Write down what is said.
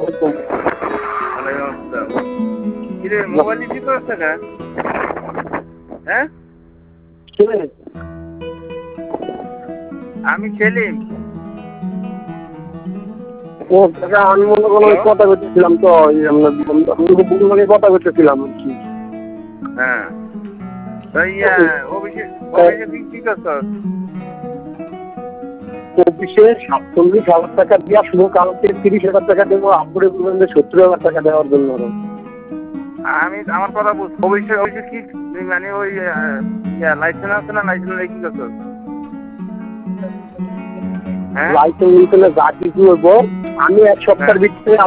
আলাইকুম। ওয়ালাইকুম আসসালাম। কিরে মোবাইল কি করছ না? হ্যাঁ? কে? আমি সেলিম। ও কাকা, আমি মনে করো কথা করতেছিলাম তো, আমি কথা করতেছিলাম আর কি। হ্যাঁ। তাই অভিষেক কি করছ? অফিসে 47,000 টাকা দিয়া শুধু কালকে 30,000 টাকা দেবো, আপুরে বলবেন যে 70,000 টাকা দেওয়ার জন্য। আমি আমার কথা বুঝ। অভিষেক কি মানে ওই লাইসেন্স আছে না, লাইসেন্স কি করছ? হ্যাঁ? লাইসেন্স যা কিছু হইব আমি এক সপ্তাহের ভিতরে